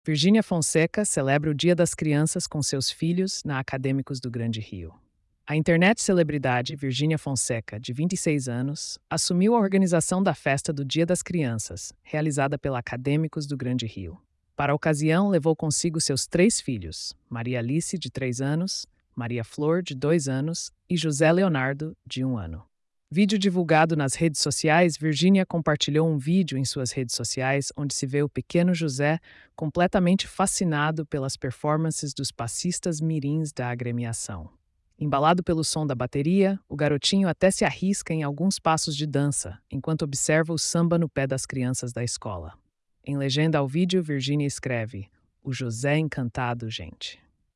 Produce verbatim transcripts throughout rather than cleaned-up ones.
Virgínia Fonseca celebra o Dia das Crianças com seus filhos na Acadêmicos do Grande Rio. A internet celebridade Virgínia Fonseca, de vinte e seis anos, assumiu a organização da festa do Dia das Crianças, realizada pela Acadêmicos do Grande Rio. Para a ocasião, levou consigo seus três filhos, Maria Alice, de três anos, Maria Flor, de dois anos e José Leonardo, de um ano. Vídeo divulgado nas redes sociais, Virgínia compartilhou um vídeo em suas redes sociais onde se vê o pequeno José completamente fascinado pelas performances dos passistas mirins da agremiação. Embalado pelo som da bateria, o garotinho até se arrisca em alguns passos de dança, enquanto observa o samba no pé das crianças da escola. Em legenda ao vídeo, Virgínia escreve: "O José encantado, gente."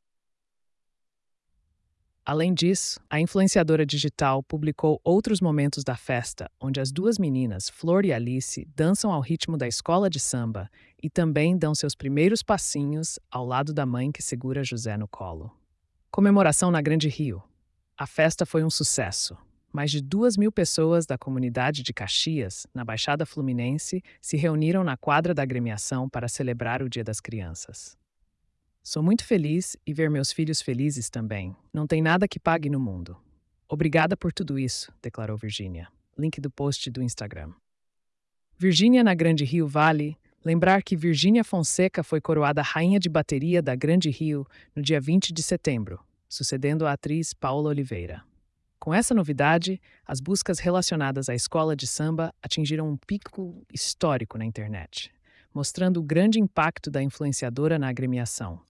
Além disso, a influenciadora digital publicou outros momentos da festa, onde as duas meninas, Flor e Alice, dançam ao ritmo da escola de samba e também dão seus primeiros passinhos ao lado da mãe que segura José no colo. Comemoração na Grande Rio. A festa foi um sucesso. Mais de duas mil pessoas da comunidade de Caxias, na Baixada Fluminense, se reuniram na quadra da agremiação para celebrar o Dia das Crianças. "Sou muito feliz e ver meus filhos felizes também. Não tem nada que pague no mundo. Obrigada por tudo isso", declarou Virgínia. Link do post do Instagram. Virgínia na Grande Rio. Vale lembrar que Virgínia Fonseca foi coroada Rainha de Bateria da Grande Rio no dia vinte de setembro, sucedendo a atriz Paula Oliveira. Com essa novidade, as buscas relacionadas à escola de samba atingiram um pico histórico na internet, mostrando o grande impacto da influenciadora na agremiação.